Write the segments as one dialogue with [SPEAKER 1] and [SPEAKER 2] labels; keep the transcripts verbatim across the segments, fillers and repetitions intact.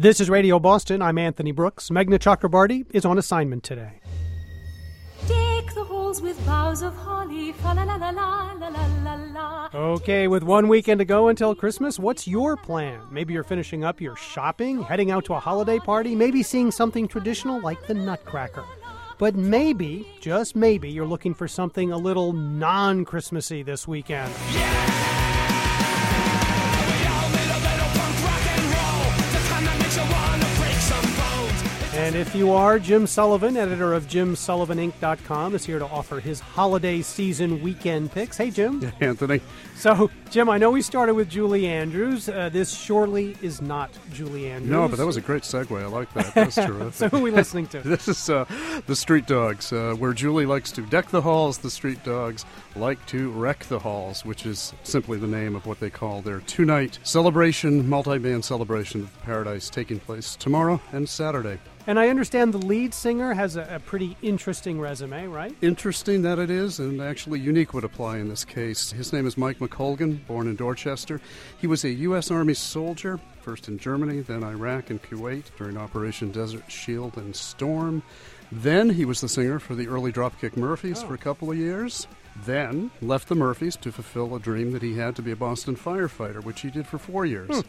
[SPEAKER 1] This is Radio Boston. I'm Anthony Brooks. Meghna Chakrabarty is on assignment today.
[SPEAKER 2] Deck the halls with boughs of holly, fa la la la la la la la.
[SPEAKER 1] Okay, with one weekend to go until Christmas, what's your plan? Maybe you're finishing up your shopping, heading out to a holiday party, maybe seeing something traditional like the Nutcracker. But maybe, just maybe, you're looking for something a little non-Christmassy this weekend.
[SPEAKER 3] Yeah!
[SPEAKER 1] And if you are, Jim Sullivan, editor of Jim Sullivan Inc dot com, is here to offer his holiday season weekend picks. Hey, Jim.
[SPEAKER 4] Yeah, Anthony.
[SPEAKER 1] So, Jim, I know we started with Julie Andrews. Uh, this surely is not Julie Andrews.
[SPEAKER 4] No, but that was a great segue. I like that. That's terrific.
[SPEAKER 1] So who are we listening to?
[SPEAKER 4] This is uh, the Street Dogs, uh, where Julie likes to deck the halls. The Street Dogs like to wreck the halls, which is simply the name of what they call their two-night celebration, multi-band celebration of Paradise, taking place tomorrow and Saturday.
[SPEAKER 1] And I understand the lead singer has a, a pretty interesting resume, right?
[SPEAKER 4] Interesting that it is, and actually unique would apply in this case. His name is Mike McColgan, born in Dorchester. He was a U S Army soldier, first in Germany, then Iraq and Kuwait during Operation Desert Shield and Storm. Then he was the singer for the early Dropkick Murphys oh. for a couple of years. Then left the Murphys to fulfill a dream that he had to be a Boston firefighter, which he did for four years. Hmm.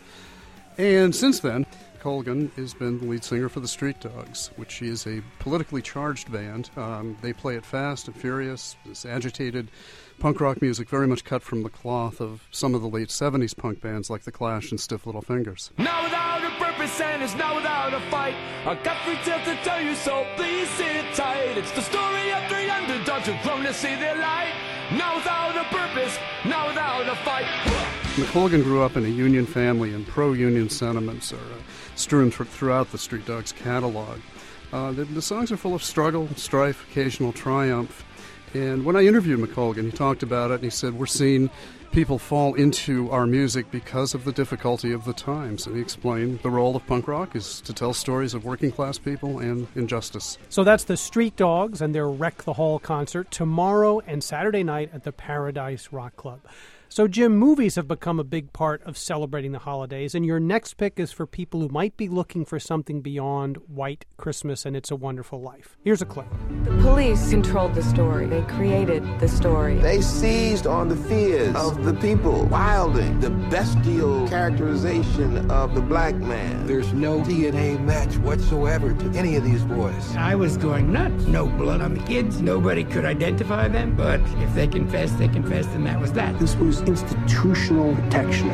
[SPEAKER 4] And since then, Colgan has been the lead singer for the Street Dogs, which is a politically charged band. Um, they play it fast and furious, this agitated punk rock music, very much cut from the cloth of some of the late seventies punk bands like The Clash and Stiff Little Fingers.
[SPEAKER 3] Now without a purpose and it's now without a fight, I got three tales to tell you, so please sit tight. It's the story of three underdogs who've grown to see their light. Now without a purpose, now without a fight.
[SPEAKER 4] McColgan grew up in a union family, and pro-union sentiments are uh, strewn th- throughout the Street Dogs catalog. Uh, the, the songs are full of struggle, strife, occasional triumph. And when I interviewed McColgan, he talked about it, and he said, we're seeing people fall into our music because of the difficulty of the times. And he explained the role of punk rock is to tell stories of working-class people and injustice.
[SPEAKER 1] So that's the Street Dogs and their Wreck the Hall concert tomorrow and Saturday night at the Paradise Rock Club. So, Jim, movies have become a big part of celebrating the holidays, and your next pick is for people who might be looking for something beyond White Christmas and It's a Wonderful Life. Here's a clip.
[SPEAKER 5] The police controlled the story. They created the story.
[SPEAKER 6] They seized on the fears of the people, wilding the bestial characterization of the black man.
[SPEAKER 7] There's no D N A match whatsoever to any of these boys.
[SPEAKER 8] I was going nuts. No blood on the kids. Nobody could identify them, but if they confessed, they confessed, and that was that.
[SPEAKER 9] This was institutional protection.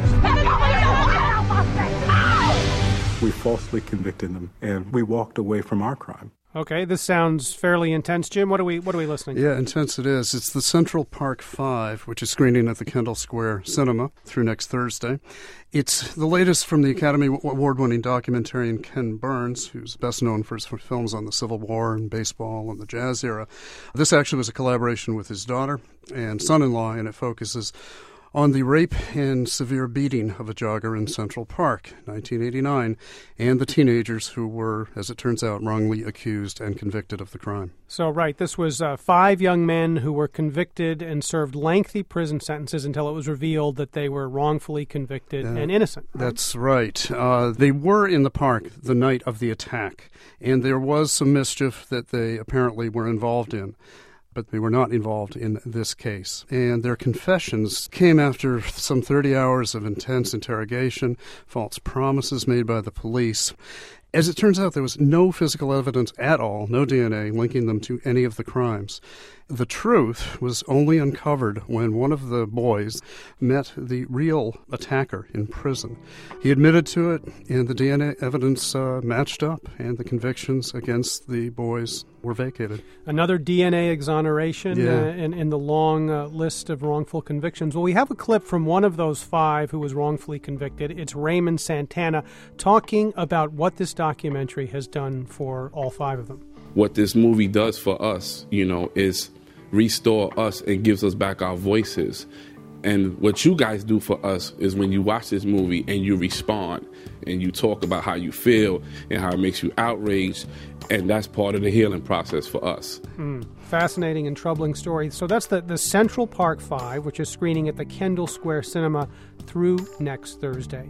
[SPEAKER 10] We falsely convicted them, and we walked away from our crime.
[SPEAKER 1] Okay, this sounds fairly intense, Jim. What are we what are we listening to?
[SPEAKER 4] Yeah, intense it is. It's the Central Park Five, which is screening at the Kendall Square Cinema through next Thursday. It's the latest from the Academy Award-winning documentarian Ken Burns, who's best known for his films on the Civil War and baseball and the jazz era. This actually was a collaboration with his daughter and son-in-law, and it focuses on the rape and severe beating of a jogger in Central Park, nineteen eighty-nine, and the teenagers who were, as it turns out, wrongly accused and convicted of the crime.
[SPEAKER 1] So, right, this was uh, five young men who were convicted and served lengthy prison sentences until it was revealed that they were wrongfully convicted uh, and innocent. Right?
[SPEAKER 4] That's right. Uh, they were in the park the night of the attack, and there was some mischief that they apparently were involved in. But they were not involved in this case. And their confessions came after some thirty hours of intense interrogation, false promises made by the police. As it turns out, there was no physical evidence at all, no D N A, linking them to any of the crimes. The truth was only uncovered when one of the boys met the real attacker in prison. He admitted to it, and the D N A evidence uh, matched up, and the convictions against the boys were vacated.
[SPEAKER 1] Another D N A exoneration
[SPEAKER 4] yeah.
[SPEAKER 1] uh, in, in the long uh, list of wrongful convictions. Well, we have a clip from one of those five who was wrongfully convicted. It's Raymond Santana talking about what this documentary has done for all five of them.
[SPEAKER 11] What this movie does for us, you know, is restore us and gives us back our voices. And what you guys do for us is when you watch this movie and you respond and you talk about how you feel and how it makes you outraged, and that's part of the healing process for us.
[SPEAKER 1] Mm, fascinating and troubling story. So that's the, the Central Park Five, which is screening at the Kendall Square Cinema through next Thursday.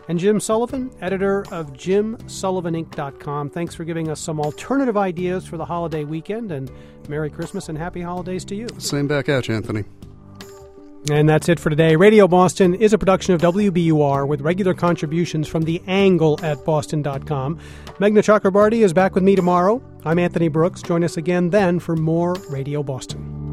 [SPEAKER 1] And Jim Sullivan, editor of jim sullivan inc dot com. Thanks for giving us some alternative ideas for the holiday weekend, and Merry Christmas and Happy Holidays to you.
[SPEAKER 4] Same back at you, Anthony.
[SPEAKER 1] And that's it for today. Radio Boston is a production of W B U R with regular contributions from The Angle at boston dot com. Meghna Chakrabarty is back with me tomorrow. I'm Anthony Brooks. Join us again then for more Radio Boston.